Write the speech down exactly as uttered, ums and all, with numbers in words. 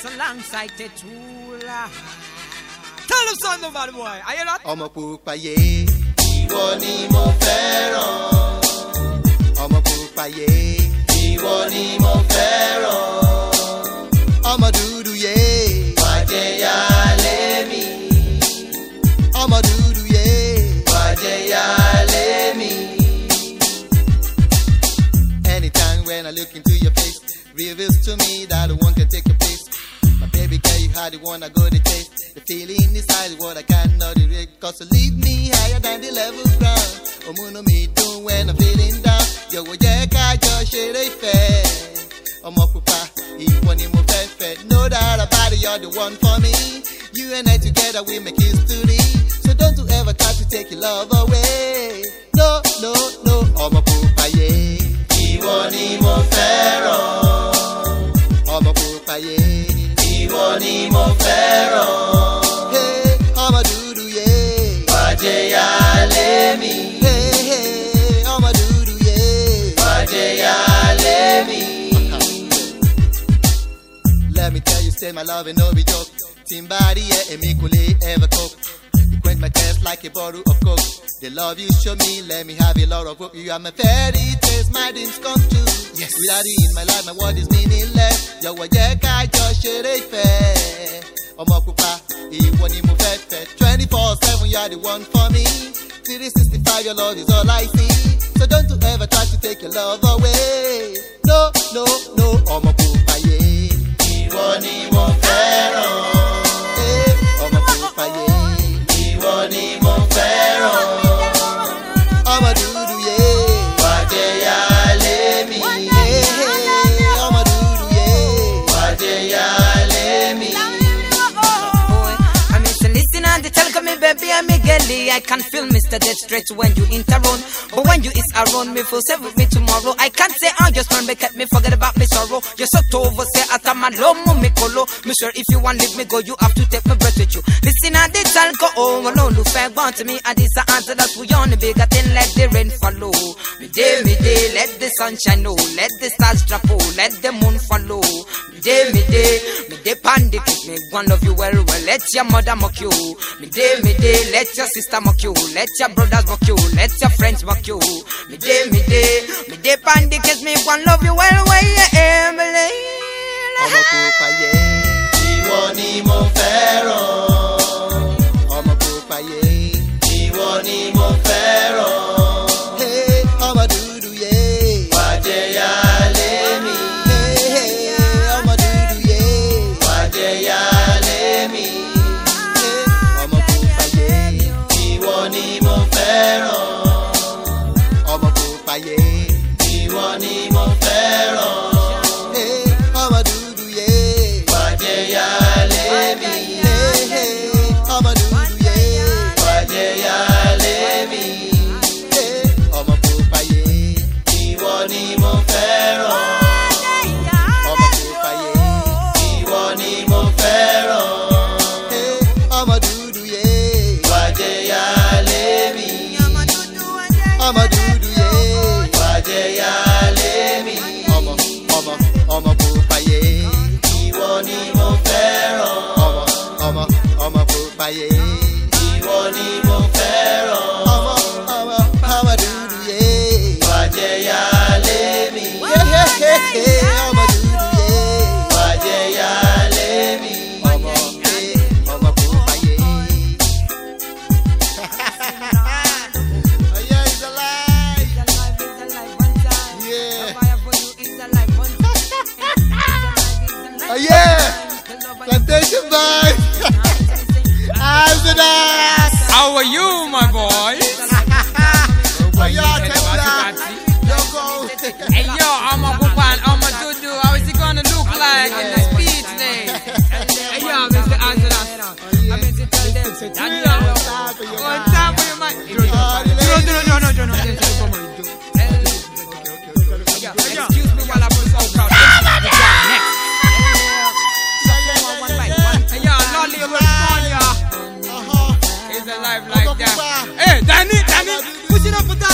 Ross alongside Tetula. Tell them something about the boy. Are you not? Ọmọ pupa yé, ìwọ ni mo fẹ́ràn. Ọmọ pupa yé, ìwọ ni mo fẹ́ràn. Ọmọ dúdú yé, wàjẹyà lémi. Ọmọ dúdú yé, wàjẹyà lémi. Anytime when I look into your face, reveals to me that the one can take your place. My baby girl, you had the one I go to taste. The feeling inside is what I cannot erase. Cause you leave me higher than the level ground. Omuno me do when I'm feeling down. Yo, yeah, I just share a fair. Omo pupa, ìwọ ni mo fẹ́ fẹ́. No doubt about it, you're the one for me. You and I together, we make history. So don't you ever try to take your love away. No, no, no, ọmọ pupa yé. Ìwọ ni mo fẹ́ràn. Ọmọ pupa yé. Ìwọ ni mo fẹ́ràn. Hey, ọmọ dúdú yé. Wàjẹyà lémi. Hey, hey, ọmọ dúdú yé. Wàjẹyà lémi. Let me tell you, say my love ain't no be joke. Timbari, yeah, èmi kò lè ever cope. You quench my thirst like a bottle of coke. The love you show me, let me have a lot of hope. You are my fairy tales, my dreams come true. Yes. Without you in my life, my world is meaningless. Yo, yeah, I just share a fair. Ọmọ pupa, ìwọ ni mo fẹ́ fẹ́. twenty-four seven, you're the one for me. three sixty-five, your love is all I see. So don't you ever try to take your love away. No, no, no, ọmọ pupa yé. Ìwọ ni mo fẹ́ràn. Ọmọ pupa yé. Ìwọ ni mo fẹ́ràn. Ọmọ dúdú yé. Wàjẹyà lémi. Ọmọ dúdú yé. Wàjẹyà lémi. Boy, I mean to listen and to tell me baby I'm a girlie. I can feel Mister Dead straight when you interrupt. But when you is around me, feel safe with me tomorrow. I can't say I'm just one make me forget about me sorrow. You're so over say at my low me colo. Me sure if you want leave me go, you have to take my breath with you. Listen and this I'll go home alone. Look fair want to me and this the answer that we on the bigger thing let the rain follow. Me day, me day, let the sunshine know. Let the stars drop oh, let the moon follow. Me day, me day, me day panic me one love you well well. Let your mother mock you. Me day, me day, let your sister mock you. Let your brothers mock you. Let your friends mock you. Me day, me day, me day panic me one love you well well. Yeah, Emily. Ọmọ pupa yé. Ìwọ ni mo fẹ́ràn. Ọmọ pupa yé. Ìwọ ni mo fẹ́ràn. Hey, ọmọ dúdú yé. Wàjẹyà lémi. Hey, hey, ọmọ dúdú yé. Wàjẹyà lémi. Hey, ọmọ pupa yé. Ìwọ ni mo fẹ́ràn. Ọmọ pupa yé. Ìwọ ni mo fẹ́ràn. Hey, ọmọ dúdú yé. Wàjẹyà lémi. Hey, hey, ọmọ dúdú yé. Wàjẹyà lémi. Hey, ọmọ pupa yé. Ìwọ ni mo fẹ́ràn. Ọmọ pupa yé. Ìwọ ni mo fẹ́ràn. Hey, ọmọ dúdú yé. Wàjẹyà lémi. Ọmọ dúdú yé. Wàjẹyà lémi. Ọmọ, ọmọ, ọmọ pupa yé. Ìwọ ni mo fẹ́ràn. Ọmọ, ọmọ, ọmọ pupa yé. Ìwọ ni mo fẹ́ràn. Ọmọ, ọmọ, ọmọ dúdú yé. Wàjẹyà lémi. Ọmọ dúdú yé. Wàjẹyà lémi. Ọmọ, ọmọ pupa yé. Oh yeah, he's alive. Yeah. Oh yeah. Plantation vibes. Amsterdam. How are you, my boy? Oh yeah, Templar. Loco. Hey yo, I'm a Bupan, I'm a Dudu. How is it gonna look like in the speech name? Hey yo, Mister Angelas. I meant to tell them. One time for your man. No, no, no, no, no, no. Excuse me while I was so proud. Next. Hey yo, Lolly, what's on ya? It's a life like that. Hey, Danny, Danny, push it up for that.